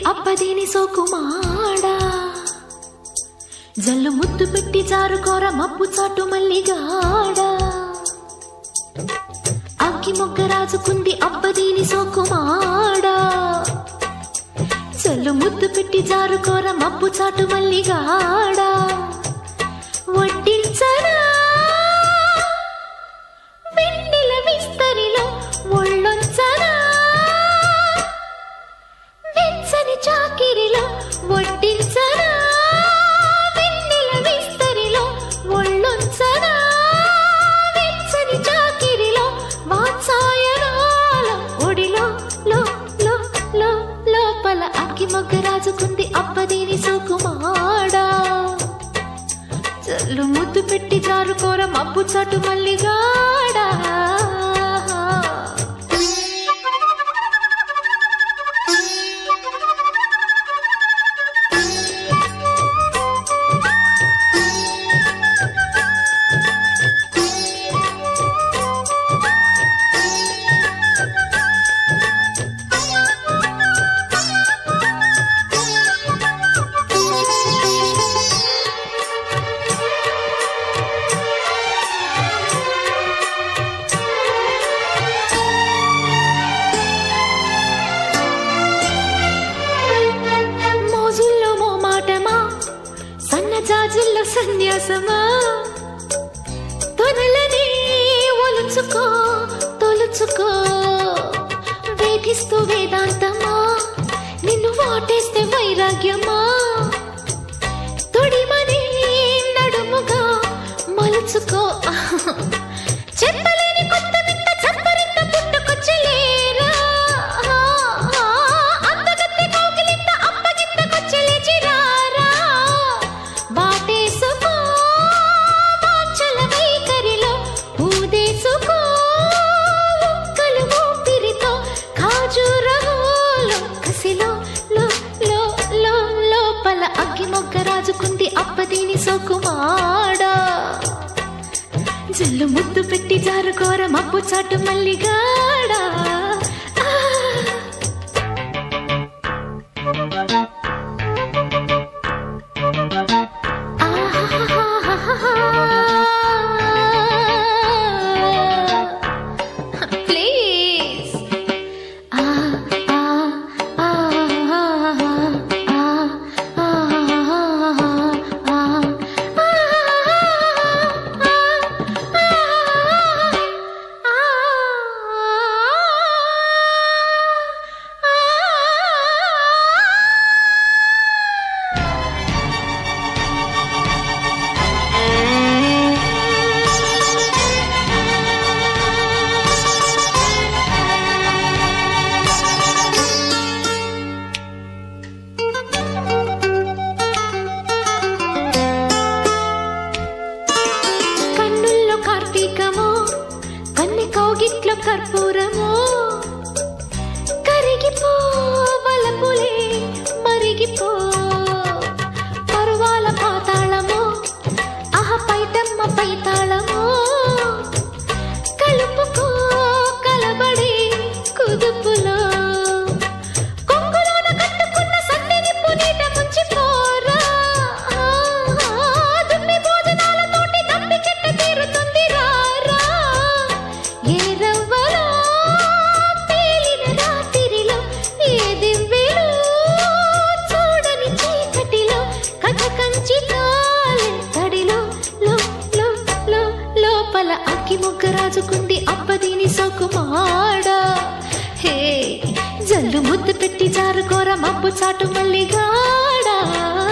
అబ్బదీని సోకుమాడా జల్లు ముద్దు పెట్టి జారుకోర మబ్బు చాటు మల్లిగాడా అగ్గి మొగ్గ రాజుకుంది అబ్బదీని సోకుమాడా జల్లు ముద్దు పెట్టి జారుకోర మబ్బు చాటు మల్లిగాడా వడ్డించరా వెన్నెల విస్తరిలో ఒళ్ళొంచరా వెచ్చని చాకిరిలో వడ్డించరా వెన్నెల విస్తరిలో ఒళ్ళొంచరా వెచ్చని చాకిరిలో వాత్సాయనాల ఒడిలో లో లో లో లోపల అగ్గి మొగ్గ రాజుకుంది అబ్బదీని సోకుమాడా జల్లు ముద్దు పెట్టి జారుకోర మబ్బు చాటు మల్లిగాడా జాజుల్లో సన్యాసమా తొనలని ఒలుచుకో తొలుచుకో వేధిస్తూ వేదాంతమా నిన్ను వాటేస్తే వైరాగ్యమా తొడిమని నడుముగా మలుచుకో చెప్పలేని కొత్త వింత చప్పరింత పుట్టుకొచ్చలేరా అంతగత్తె కోకిలింత అప్పగింతకొచ్చలేచిరారా బాటేసుకో వాంఛల వైఖరిలో ఊదేసుకో ఉక్కలు ఊపిరితో ఖాజూరహోలో కసిలో లో లో లో లోపల అగ్గి మొగ్గ రాజుకుంది అబ్బదీని సోకుమాడా జల్లు ముద్దు పెట్టి జారుకోర మబ్బు చాటు మల్లిగాడా కార్తీకమో కన్ని కౌగిట్లో కర్పూరమో కరిగిపో వలపులే మరిగిపో పరువాల పాతాళమో అహ పైటమ్మ పైతాళమో కలుపుకో కలబడి కుదుపులో కొంగులోన కట్టుకున్న సన్నెనిప్పు నీట ముంచిపోరా దుమ్మి భోజనాలతోటి దమ్మి చెట్ట తీరుతుంది అగ్గి మొగ్గ రాజుకుంది అబ్బదీని సోకుమాడా హే జల్లు ముద్దు పెట్టి జారుకోర మబ్బు చాటు మల్లిగాడా